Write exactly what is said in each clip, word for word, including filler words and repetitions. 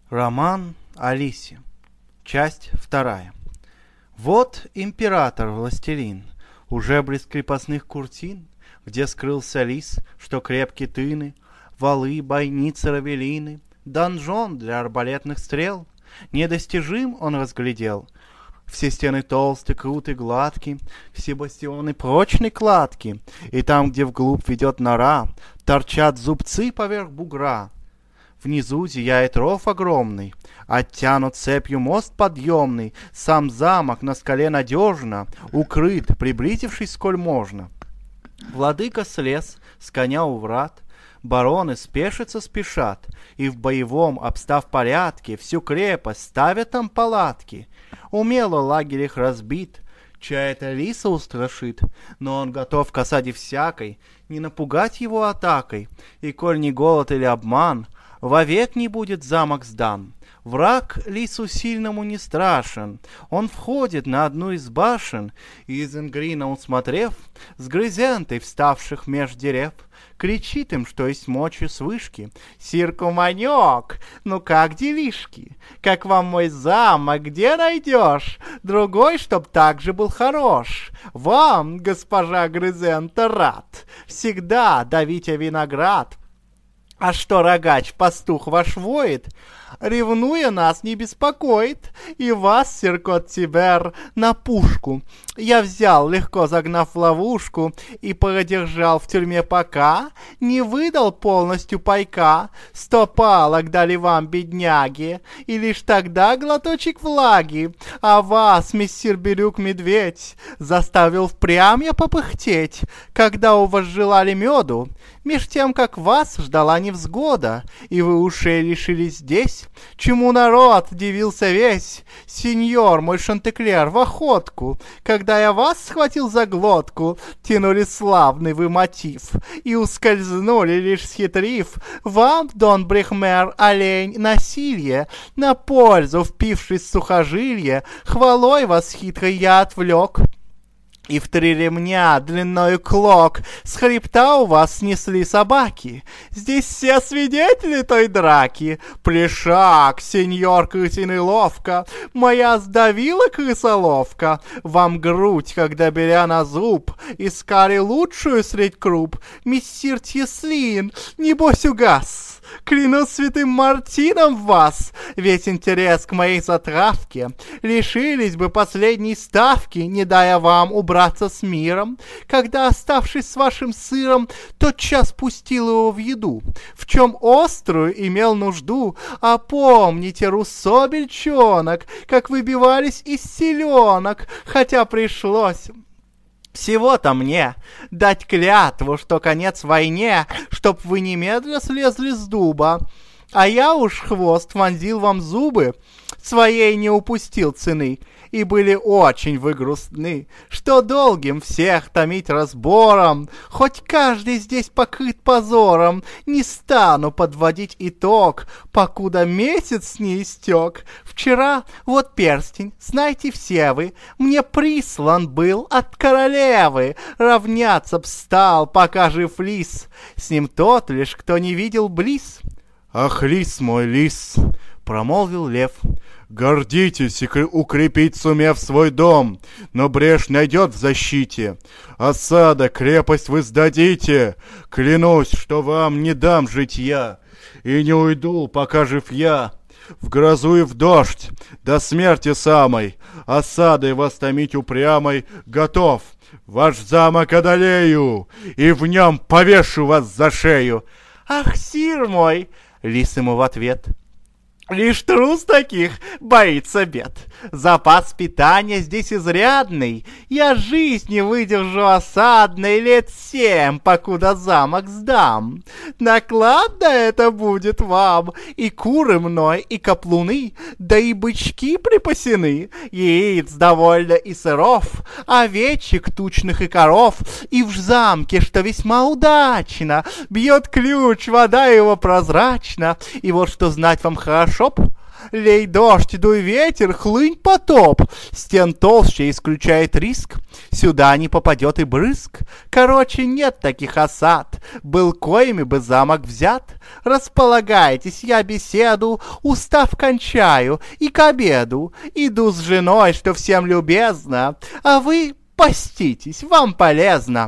Роман о лисе. Часть вторая. Вот император-властелин, уже близ крепостных куртин, где скрылся лис, что крепки тыны, валы, бойницы, равелины, донжон для арбалетных стрел. Недостижим он разглядел. Все стены толсты, круты, гладки, все бастионы прочной кладки, и там, где вглубь ведет нора, торчат зубцы поверх бугра. Внизу зияет ров огромный, оттянут цепью мост подъемный, сам замок на скале надежно укрыт, приблизившись сколь можно. Владыка слез с коня у врат, бароны спешиться спешат, и в боевом, обстав порядке, всю крепость ставят там палатки. Умело лагерь их разбит, чай это лиса устрашит, но он готов к осаде всякой, не напугать его атакой, и коль не голод или обман, вовек не будет замок сдан. Враг лису сильному не страшен, он входит на одну из башен, и из ингрина усмотрев, с грызентой вставших меж дерев, кричит им, что есть мочи с вышки: «Сир Куманек, ну как делишки? Как вам мой замок, где найдешь? Другой, чтоб так же был хорош. Вам, госпожа Грызента, рад всегда давите виноград. А что рогач, пастух ваш воет, ревнуя нас не беспокоит, и вас, сир Кот-Тибер, на пушку я взял, легко загнав в ловушку, и продержал в тюрьме пока не выдал полностью пайка. Сто палок дали вам, бедняги, и лишь тогда глоточек влаги, а вас, мессир Бирюк-медведь, заставил впрямь я попыхтеть, когда у вас желали меду, меж тем, как вас ждала невзгода, и вы ушей лишились здесь, чему народ дивился весь. Сеньор мой Шантеклер, в охотку, когда я вас схватил за глотку, тянули славный вы мотив, и ускользнули, лишь схитрив, вам, Дон Брехмер, олень, насилье, на пользу впившись в сухожилие, хвалой вас хитрый я отвлек. И в три ремня длиною клок с хребта у вас снесли собаки. Здесь все свидетели той драки. Плешак, сеньор крысиный ловко, моя сдавила крысоловка. Вам грудь, когда беря на зуб, искали лучшую средь круп. Мессир Тьеслин, небось угас. Клянусь святым Мартином в вас, весь интерес к моей затравке. Лишились бы последней ставки, не дая вам убраться с миром. Когда, оставшись с вашим сыром, тотчас пустил его в еду, в чем острую имел нужду. А помните, Руссо бельчонок, как выбивались из селенок, хотя пришлось всего-то мне дать клятву, что конец войне, чтоб вы немедля слезли с дуба. А я уж хвост вонзил вам зубы, своей не упустил цены, и были очень вы грустны, что долгим всех томить разбором, хоть каждый здесь покрыт позором, не стану подводить итог, покуда месяц не истек. Вчера вот перстень, знайте все вы, мне прислан был от королевы, равняться б стал, пока жив лис, с ним тот лишь, кто не видел близ. «Ах, лис мой, лис!» — промолвил лев. «Гордитесь, и укрепить сумев свой дом, но брешь найдет в защите. Осада, крепость вы сдадите, клянусь, что вам не дам житья, и не уйду, пока жив я. В грозу и в дождь, до смерти самой, осадой вас томить упрямой готов. Ваш замок одолею, и в нем повешу вас за шею». «Ах, сир мой!» — лис ему в ответ: «Лишь трус таких боится бед. Запас питания здесь изрядный. Я жизни выдержу осадной лет семь, покуда замок сдам. Накладно это будет вам. И куры мной, и каплуны, да и бычки припасены. Яиц довольно и сыров, овечек тучных и коров. И в замке, что весьма удачно, бьет ключ, вода его прозрачна. И вот что знать вам хорошо б, Лей дождь, дуй ветер, хлынь потоп. Стен толще исключает риск, сюда не попадет и брызг. Короче, нет таких осад, был коими бы замок взят. Располагайтесь, я беседу, устав кончаю, и к обеду иду с женой, что всем любезно, а вы поститесь, вам полезно.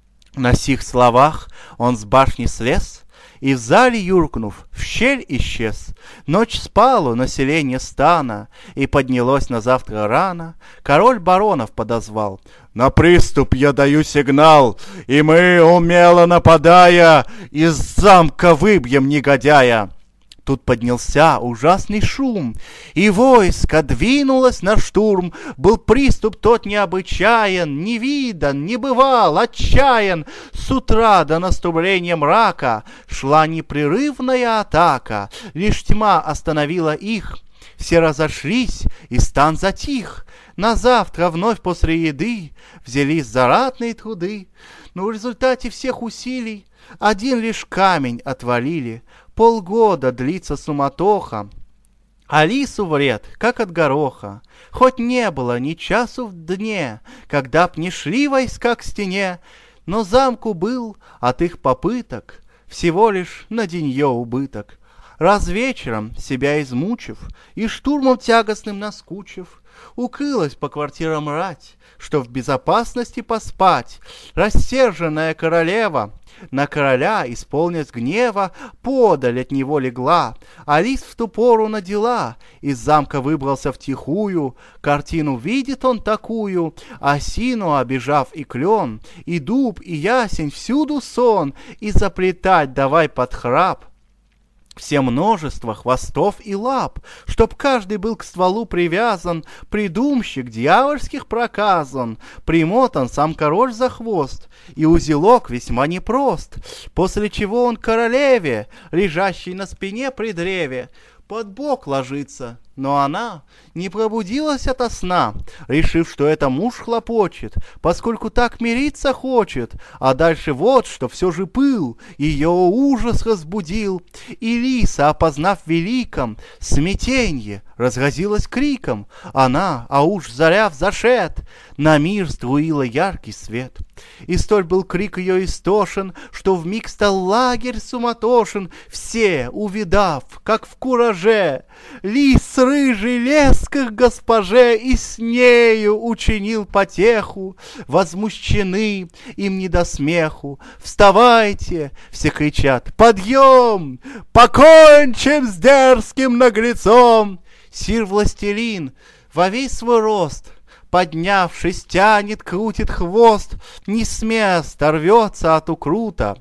На сих словах он с башни слез, и в зале юркнув, в щель исчез. Ночь спала население стана, и поднялось на завтра рано. Король баронов подозвал. На приступ я даю сигнал, и мы, умело нападая, из замка выбьем негодяя. Тут поднялся ужасный шум, и войско двинулось на штурм. Был приступ тот необычайен, не видан, не бывал, отчаян. С утра до наступления мрака шла непрерывная атака. Лишь тьма остановила их, все разошлись, и стан затих. На завтра вновь после еды взялись за ратные труды. Но в результате всех усилий один лишь камень отвалили. Полгода длится суматоха, а лису вред, как от гороха. Хоть не было ни часу в дне, когда б не шли войска к стене, но замку был от их попыток всего лишь на денье убыток. Раз вечером, себя измучив и штурмом тягостным наскучив, укрылась по квартирам рать, что в безопасности поспать. Рассерженная королева на короля, исполнясь гнева, подаль от него легла, а лис в ту пору на дела из замка выбрался втихую. Картину видит он такую: осину обижав и клен, и дуб, и ясень, всюду сон, и заплетать давай под храп все множество хвостов и лап, чтоб каждый был к стволу привязан. Придумщик дьявольских проказан, примотан сам король за хвост, и узелок весьма непрост. После чего он королеве, лежащей на спине при древе, под бок ложится. Но она не пробудилась ото сна, решив, что это муж хлопочет, поскольку так мириться хочет. А дальше вот что все же пыл ее ужас разбудил, и лиса, опознав великом смятенье, разразилась криком. Она, а уж заря взошед, на мир струила яркий свет. И столь был крик ее истошен, что вмиг стал лагерь суматошен. Все, увидав, как в кураже, лис рыжий лез к госпоже и с нею учинил потеху. Возмущены, им не до смеху. «Вставайте!» — все кричат. «Подъем! Покончим с дерзким наглецом!» Сир властелин во весь свой рост, поднявшись, тянет, крутит хвост, не с места рвется от укрута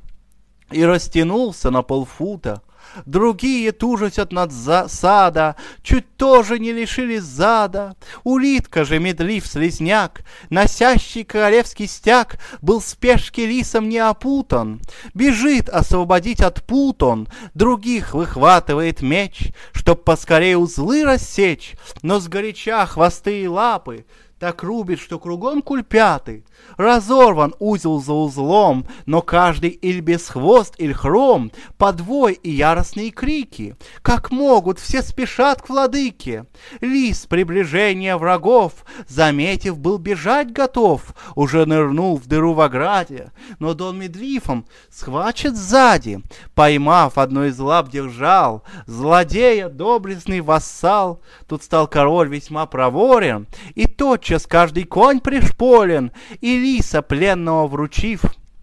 и растянулся на полфута. Другие тужатся над сада, чуть тоже не лишились зада. Улитка же, медлив слизняк, носящий королевский стяг, был в спешке лисом не опутан. Бежит освободить от пут он, других выхватывает меч, чтоб поскорее узлы рассечь, но сгоряча хвосты и лапы так рубит, что кругом кульпяты. Разорван узел за узлом, но каждый иль без хвост, иль хром, подвой и яростные крики. Как могут, все спешат к владыке. Лис приближение врагов, заметив, был бежать готов, уже нырнул в дыру в ограде, но Дон Медрифом схвачет сзади. Поймав, одну из лап держал, злодея доблестный вассал. Тут стал король весьма проворен, и тотчас каждый конь пришполен, и лиса пленного вручив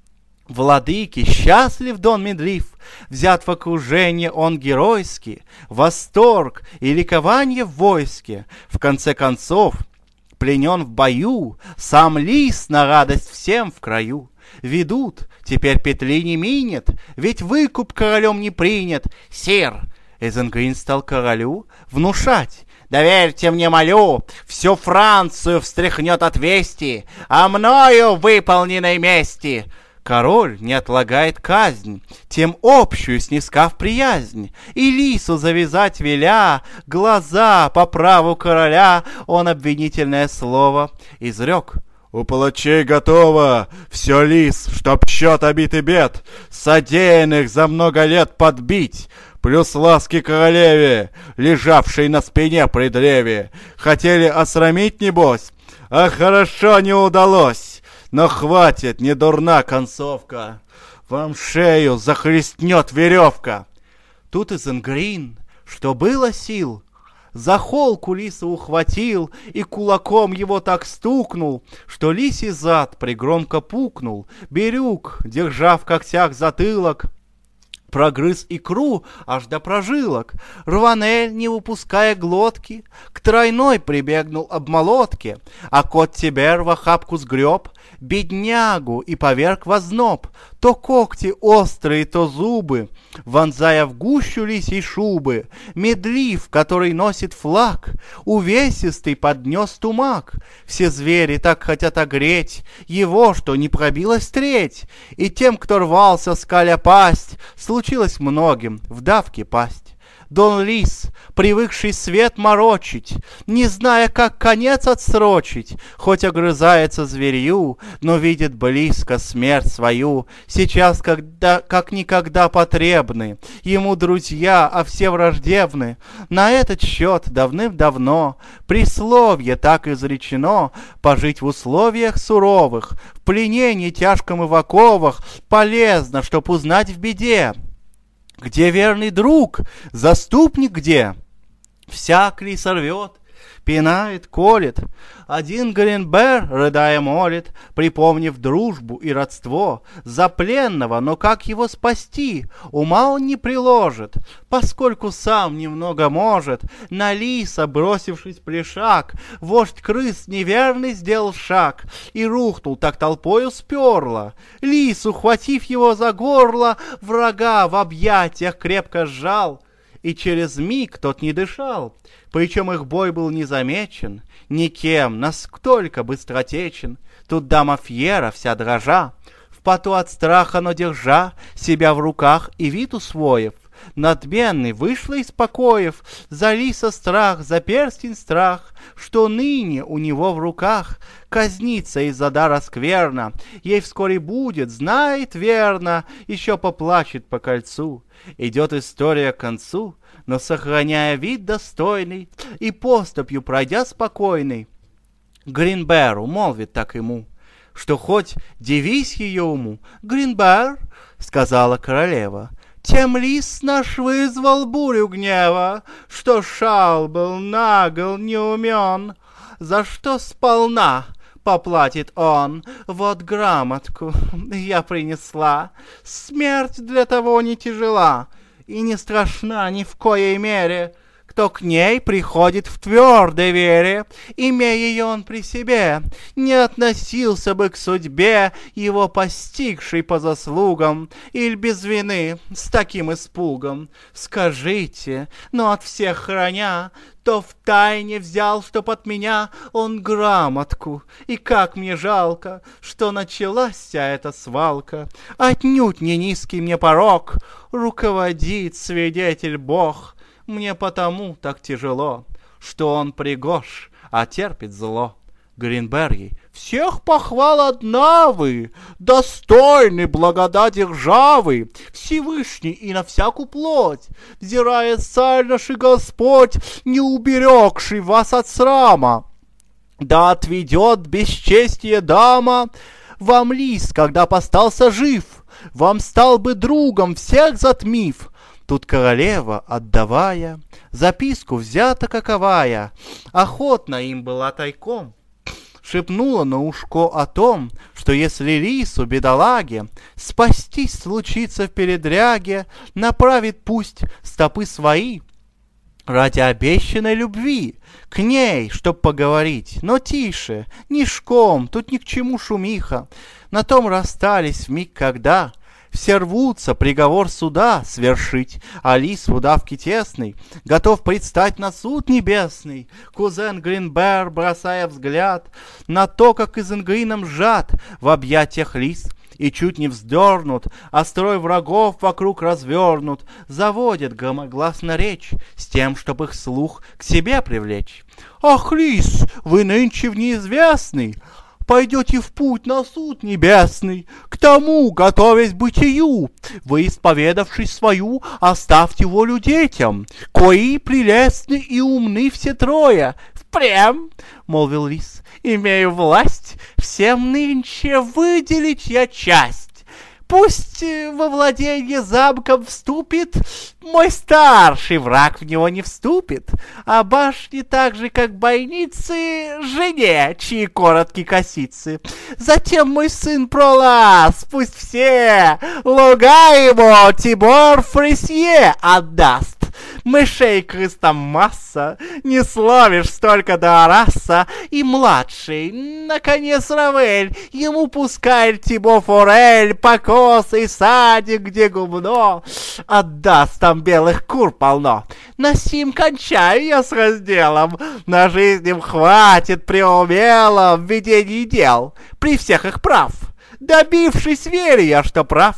владыке, счастлив Дон Медриф. Взят в окружение он геройски, восторг и ликование в войске. В конце концов, пленен в бою, сам лис на радость всем в краю. Ведут, теперь петли не минет, ведь выкуп королем не принят. Сир, Эзенгрин стал королю внушать: «Доверьте мне, молю, всю Францию встряхнет от вести о мною выполненной мести». Король не отлагает казнь, тем общую снискав приязнь, и лису завязать веля, глаза по праву короля, он обвинительное слово изрек. «У палачей готово все, лис, чтоб счет обид и бед, содеянных за много лет подбить. плюс ласки королеве, лежавшей на спине при древе. Хотели осрамить, небось? А хорошо не удалось. Но хватит, не дурна концовка. Вам шею захлестнет веревка. Тут Изенгрин, что было сил, за холку лиса ухватил и кулаком его так стукнул, что лисий зад пригромко пукнул. Бирюк, держа в когтях затылок, прогрыз икру аж до прожилок. Рванель, не выпуская глотки, к тройной прибегнул обмолотке, а кот Тибер в охапку сгреб беднягу и поверг в озноб. То когти острые, то зубы, вонзая в гущу лисьей шубы. Медлив, который носит флаг, увесистый поднес тумак. Все звери так хотят огреть его, что не пробилась треть. И тем, кто рвался, скаля пасть, случилось многим в давке пасть. Дон Лис, привыкший свет морочить, не зная, как конец отсрочить, хоть огрызается зверью, но видит близко смерть свою. Сейчас, когда, как никогда потребны ему друзья, а все враждебны. На этот счет давным-давно присловие так изречено: пожить в условиях суровых, в пленении тяжком и в оковах, полезно, чтоб узнать в беде, где верный друг, заступник где? Всяк ли сорвет, пинает, колет. Один Гринбер, рыдая, молит, припомнив дружбу и родство, за пленного, но как его спасти, ума он не приложит, поскольку сам немного может. На лиса, бросившись плешак, вождь крыс неверный сделал шаг и рухнул, так толпою сперло. Лис, ухватив его за горло, врага в объятиях крепко сжал, и через миг тот не дышал. Причем их бой был не замечен никем, настолько быстротечен. Тут дама Фьера вся дрожа, в поту от страха, но держа себя в руках и вид усвоив, надменный вышла из покоев. За лиса страх, за перстень страх, что ныне у него в руках. Казнится из-за дара скверно, ей вскоре будет, знает верно, еще поплачет по кольцу. Идет история к концу, но сохраняя вид достойный и поступью пройдя спокойный. Гринберу молвит так ему, что хоть дивись ее уму. «Гринбер, — сказала королева, — тем лис наш вызвал бурю гнева, что шал был нагл, неумен, за что сполна поплатит он. Вот грамотку я принесла, смерть для того не тяжела и не страшна ни в коей мере, кто к ней приходит в твердой вере, имея ее он при себе, не относился бы к судьбе, его постигшей по заслугам, или без вины с таким испугом. Скажите, но от всех храня, то втайне взял, чтоб от меня он грамотку, и как мне жалко, что началась вся эта свалка. Отнюдь не низкий мне порок, руководит свидетель Бог. Мне потому так тяжело, что он пригож, а терпит зло. Гринбер ей: всех похвал одна вы, достойны благодати ржавы, Всевышний и на всякую плоть, взирая царь наш и Господь, не уберегший вас от срама. Да отведет бесчестие дама вам лис, когда постался жив, вам стал бы другом, всех затмив. Тут королева, отдавая записку, взята каковая, охотно им была тайком, шепнула на ушко о том, что если лису, бедолаге, спастись случится в передряге, направит пусть стопы свои ради обещанной любви к ней, чтоб поговорить. Но тише, нишком, тут ни к чему шумиха. На том расстались вмиг, когда все рвутся приговор суда свершить, а лис в удавке тесной готов предстать на суд небесный. Кузен Гринбер, бросая взгляд на то, как Изенгрином сжат в объятиях лис, и чуть не вздернут, а строй врагов вокруг развернут, заводят громогласно речь с тем, чтоб их слух к себе привлечь. «Ах, лис, вы нынче в неизвестный! пойдете в путь на суд небесный, к тому, готовясь бытию, вы, исповедавшись свою, оставьте волю детям, кои прелестны и умны все трое. Впрямь, — молвил лис, — имею власть всем нынче выделить я часть. Пусть во владение замком вступит мой старший, враг в него не вступит, а башни так же, как бойницы, жене, чьи короткие косицы. Затем мой сын Пролаз, пусть все луга ему Тибор Фресье отдаст. Мышей крыс масса, не словишь столько до Араса, и младший, наконец, Равель, ему пускай Тибо Форель, покосы и садик, где гумно, отдаст, там белых кур полно. На сим кончаю я с разделом, на жизнь им хватит при умелом ведении дел, при всех их прав, добившись, верю я, что прав.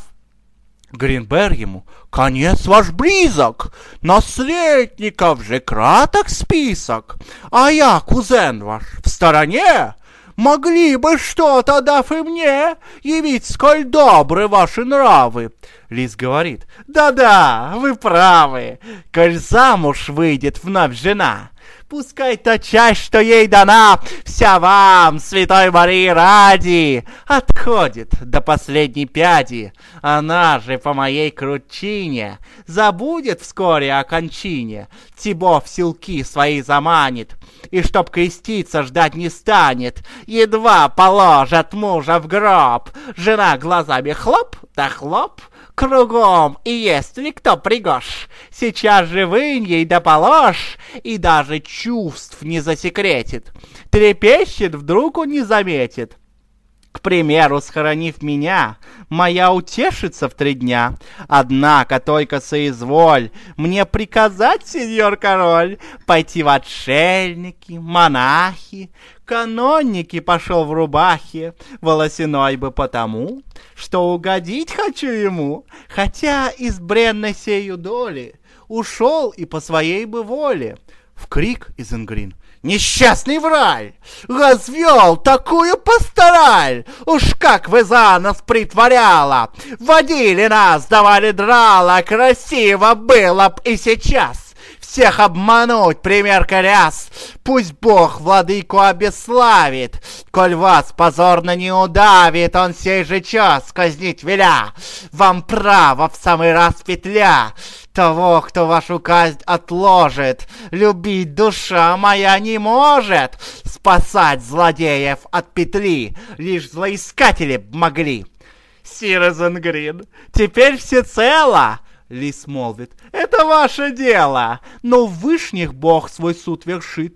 Гринбер ему: конец ваш близок, наследников же краток список, а я, кузен ваш, в стороне. Могли бы что-то, дав и мне, явить, сколь добры ваши нравы. Лис говорит: да-да, вы правы, коль замуж выйдет вновь жена, пускай та часть, что ей дана, вся вам, святой Марии ради, отходит до последней пяди. Она же по моей кручине забудет вскоре о кончине, Тибо в селки свои заманит, и чтоб креститься ждать не станет, едва положат мужа в гроб, жена глазами хлоп да хлоп, кругом, и есть ли кто пригож, сейчас же вынь ей да положь, и даже чувств не засекретит, трепещет, вдруг он не заметит. К примеру, схоронив меня, моя утешится в три дня. Однако только соизволь мне приказать, сеньор король, пойти в отшельники, монахи. Канонники пошел в рубахе, волосяной бы потому, что угодить хочу ему, хотя из бренной сею доли ушел и по своей бы воле. В крик Изенгрин: несчастный враль! Развел такую пастораль! Уж как вы за нас притворяла! Водили нас, давали драла, красиво было б и сейчас! Всех обмануть, пример коряс! Пусть Бог владыку обесславит, коль вас позорно не удавит, он сей же час казнить веля! Вам право в самый раз петля! Того, кто вашу казнь отложит, любить душа моя не может, спасать злодеев от петли лишь злоискатели б могли. Сир Изенгрин, теперь всецело, лис молвит, это ваше дело, но в вышних Бог свой суд вершит.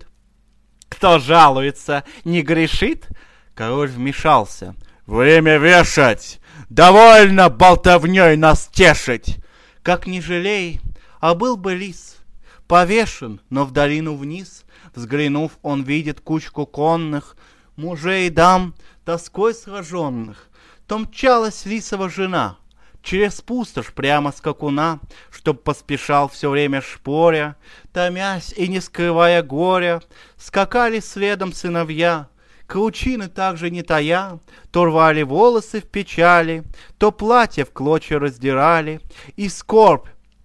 Кто жалуется, не грешит? Король вмешался: время вешать, довольно болтовней нас тешить. Как не жалей, а был бы лис повешен, но в долину вниз, взглянув, он видит кучку конных мужей и дам, тоской сраженных. То мчалась лисова жена через пустошь прямо скакуна, чтоб поспешал все время шпоря, томясь и не скрывая горя, скакали следом сыновья. Кручины также не тая, то рвали волосы в печали, то платья в клочья раздирали, и скорбь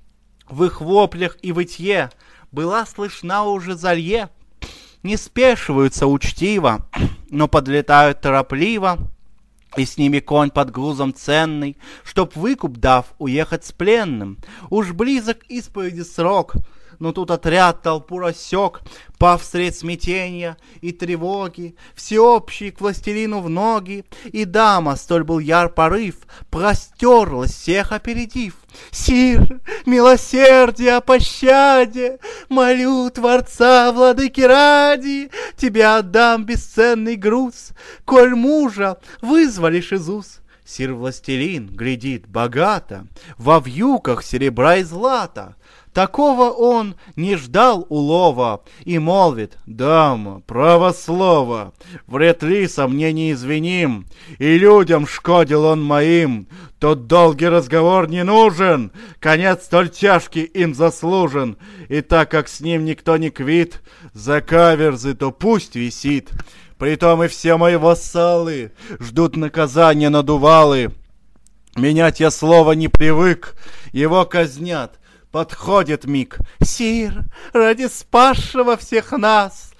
в их воплях и вытье была слышна уже залье. Не спешиваются учтиво, но подлетают торопливо, и с ними конь под грузом ценный, чтоб выкуп дав уехать с пленным. Уж близок исповеди срок, но тут отряд толпу рассек, пав средь смятения и тревоги, всеобщий к властелину в ноги, и дама, столь был яр порыв, простерлась, всех опередив. Сир, милосердие о пощаде, молю Творца, владыки ради, тебе отдам бесценный груз, коль мужа вызволишь из уз. Сир-властелин глядит богато, во вьюках серебра и злата. Такого он не ждал улова и молвит: дама, право слово, вред лиса мне неизвиним, и людям шкодил он моим. Тот долгий разговор не нужен, конец столь тяжкий им заслужен, и так как с ним никто не квит, за каверзы то пусть висит. Притом и все мои вассалы ждут наказания надувалы. Менять я слова не привык, его казнят, подходит миг. Сир, ради спасшего всех нас,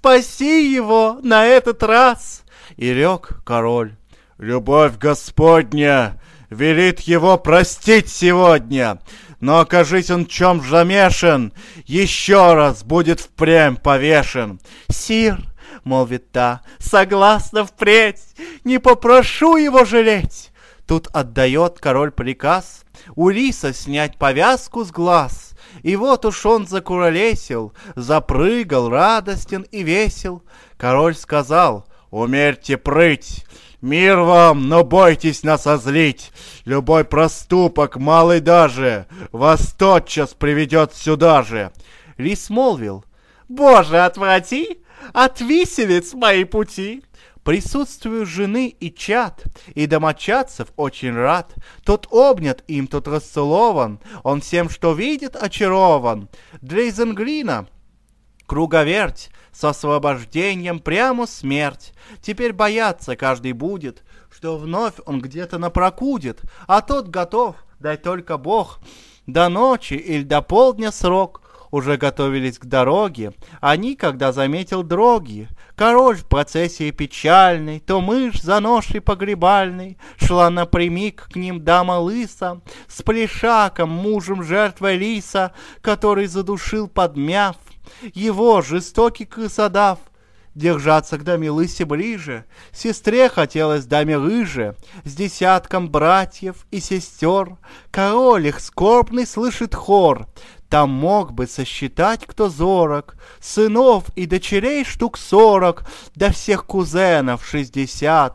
спаси его на этот раз. И рёк король: любовь Господня велит его простить сегодня, но окажись он в чем замешан, еще раз будет впрямь повешен. Сир, молвит та, согласна впредь, не попрошу его жалеть. Тут отдает король приказ у лиса снять повязку с глаз. И вот уж он закуролесил, запрыгал радостен и весел. Король сказал: умерьте прыть, мир вам, но бойтесь нас озлить. Любой проступок, малый даже, вас тотчас приведет сюда же. Лис молвил: Боже, отврати от виселиц мои пути. Присутствию жены и чад, и домочадцев очень рад. Тот обнят им, тот расцелован, он всем, что видит, очарован. Для Изенглина круговерть, с освобождением прямо смерть. Теперь бояться каждый будет, что вновь он где-то напрокудит, а тот готов, дай только Бог, до ночи или до полдня срок. Уже готовились к дороге, они, когда заметил дроги. Король в процессии печальной, то мышь за ношей погребальной, шла напрямик к ним дама лыса, с плешаком, мужем жертвой лиса, который задушил, подмяв, его жестокий крысодав. Держаться к даме лысе ближе, сестре хотелось даме рыже, с десятком братьев и сестер. Король их скорбный слышит хор, там мог бы сосчитать, кто зорок, сынов и дочерей штук сорок, да всех кузенов шестьдесят.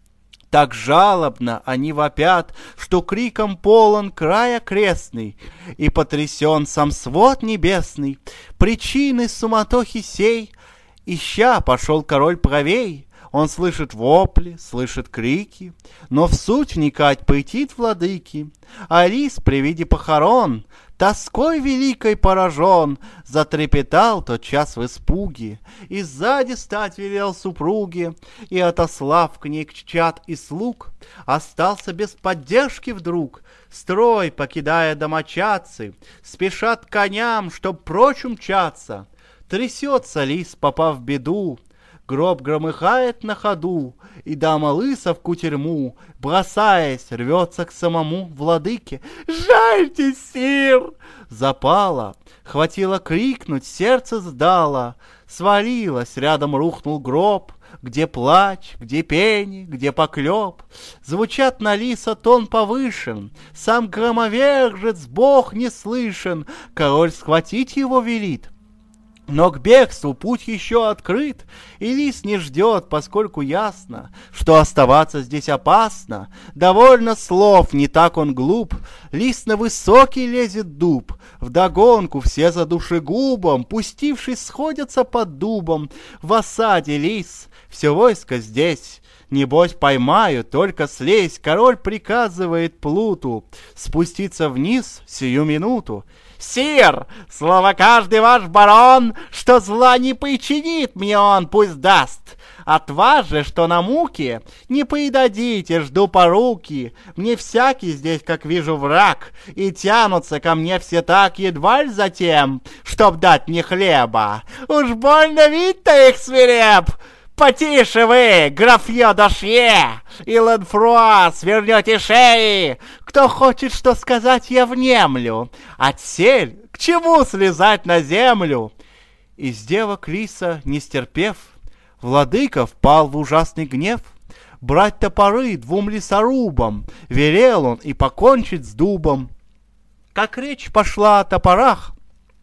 Так жалобно они вопят, что криком полон край окрестный, и потрясен сам свод небесный. Причины суматохи сей ища пошел король правей. Он слышит вопли, слышит крики, но в суть вникать поэтит владыки. А лис при виде похорон тоской великой поражен, затрепетал тот час в испуге, и сзади стать велел супруге, и, отослав к ней чад и слуг, остался без поддержки вдруг. Строй, покидая домочадцы, спешат к коням, чтоб прочь умчаться. Трясется лис, попав в беду, гроб громыхает на ходу, и дама лыса в кутерьму, бросаясь, рвется к самому владыке. «Жальте, сир!» Запала, хватило крикнуть, сердце сдало, свалилось, рядом рухнул гроб, где плач, где пени, где поклеп. Звучат на лиса тон повышен, сам громовержец, бог не слышен. Король схватить его велит, но к бегству путь еще открыт, и лис не ждет, поскольку ясно, что оставаться здесь опасно. Довольно слов, не так он глуп, лис на высокий лезет дуб. Вдогонку все за душегубом, пустившись, сходятся под дубом. В осаде лис, все войско здесь, небось поймаю, только слезь. Король приказывает плуту спуститься вниз сию минуту. «Сир, слово каждый ваш барон, что зла не причинит мне он, пусть даст. От вас же, что на муки, не поедадите, жду поруки. Мне всякий здесь, как вижу, враг, и тянутся ко мне все так едва ли за тем, чтоб дать мне хлеба. Уж больно вид-то их свиреп. Потише вы, графье Дошье и Ланфруа, свернете шеи. Кто хочет что сказать, я внемлю. Отсель, к чему слезать на землю?» Из девок лиса, не стерпев, владыка впал в ужасный гнев. Брать топоры двум лесорубам велел он и покончить с дубом. Как речь пошла о топорах,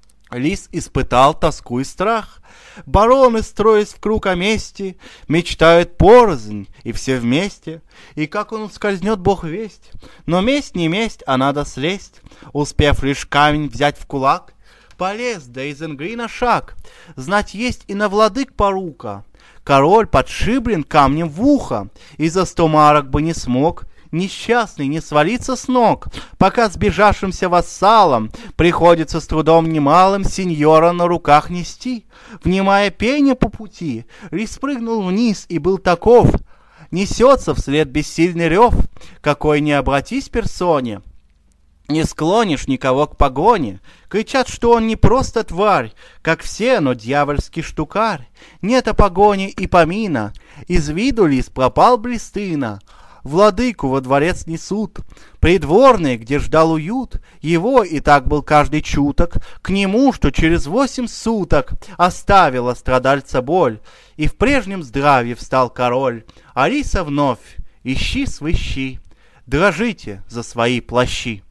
лис испытал тоску и страх. Бароны, строясь в круг о мести, мечтают порознь и все вместе. И как он ускользнет, бог весть. Но месть не месть, а надо слезть. Успев лишь камень взять в кулак, полез до Изенглина шаг. Знать есть и на владык порука. Король подшиблен камнем в ухо, и за сто марок бы не смог несчастный не свалится с ног, пока сбежавшимся вассалам приходится с трудом немалым сеньора на руках нести. Внимая пение по пути, Лис спрыгнул вниз и был таков. Несется вслед бессильный рев, какой не обратись персоне. Не склонишь никого к погоне. Кричат, что он не просто тварь, как все, но дьявольский штукарь. Нет о погоне и помина, из виду Лис пропал блистына. Владыку во дворец несут, придворный, где ждал уют, его и так был каждый чуток, к нему, что через восемь суток оставила страдальца боль, и в прежнем здравии встал король. А Лиса вновь ищи свыщи, дрожите за свои плащи.